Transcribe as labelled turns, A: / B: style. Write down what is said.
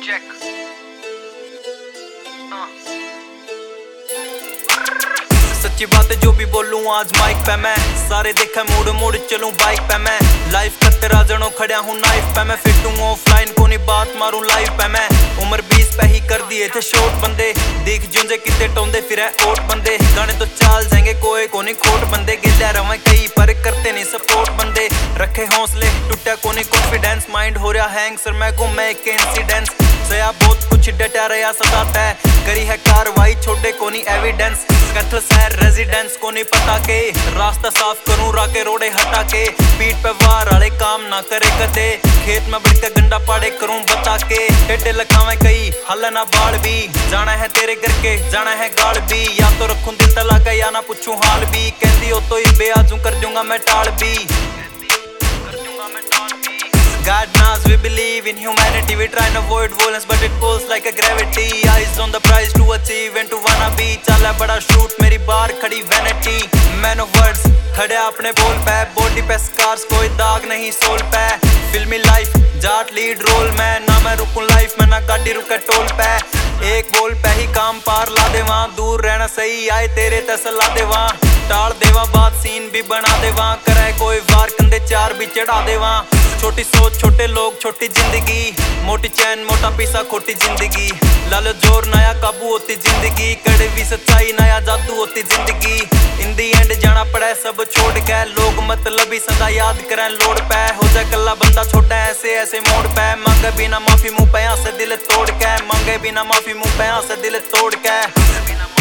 A: Check सच्ची बात है जो भी बोलूं आज माइक पे मैं, सारे देखा मुड़ मुड़ चलूं बाइक पे मैं। लाइफ करते राजनों खड़ा हूं नाइफ पे मैं, फिट हूं ऑफलाइन को नहीं बात मारूं लाइव पे मैं। उम्र 20 पे ही कर दिए थे शॉर्ट बंदे, देख जुंजे कितने टोंदे फिर ओट बंदे। गाने तो चाल जाएंगे कोई को नहीं खोट बंदे, गिल्ला रवे कई पर करते नहीं सपोर्ट बंदे। रखे हौसले टूटा को नहीं कॉन्फिडेंस, माइंड हो रहा हैंग सर मैं घूमे एक इंसिडेंस। सया बहुत कुछ डटा रहा सदा तय, करी है कार्रवाई छोटे को नहीं एविडेंस। कैथल शहर रेजिडेंस को नहीं पता के, रास्ता साफ करूं राके रोड़े हटा के। पीठ पे वार वाले काम ना करे कदे, खेत में बढ़ के गंडा पाड़े करूं बता के। टेढ़े लखावे कई हल ना बाल भी, जाना है तेरे घर के जाना है गाल भी। या तो रखूं दिल तला के या ना पूछूं हाल भी, कहती हो तो ही बेआजू कर दूंगा मैं टाल भी। God knows we believe in humanity, we try and avoid violence but it pulls like a gravity. Eyes on the prize to achieve and to wanna be, चला बड़ा shoot मेरी बार खड़ी vanity। Man of words खड़े अपने बोल पे, body पे scars कोई दाग नहीं सोल पे। फिल्मी लाइफ जाट लीड रोल में, ना मैं रुकूं लाइफ में ना गाड़ी रुके टोल पे। एक बोल पे ही काम पार ला दे वहाँ, दूर रहना सही आए तेरे तसला दे वहाँ। टाल देवा बात सीन भी बना दे वहाँ, कराए कोई वार कंधे चार भी चढ़ा दे वहाँ। छोटी सोच छोटे लोग छोटी जिंदगी, मोटी चैन मोटा पैसा खोटी जिंदगी। लालो जोर नया काबू होती जिंदगी, कड़वी सच्चाई नया जादू होती जिंदगी। इन दी एंड जाना पड़ा सब छोड़ के, लोग मतलब ही सदा याद करें लोड पे। हो जाए कल्ला बंदा छोटा ऐसे ऐसे मोड़ पे, मांगे बिना माफी मुंह पे से दिल तोड़ के। मांगे बिना माफी मुंह पे से दिल तोड़ के।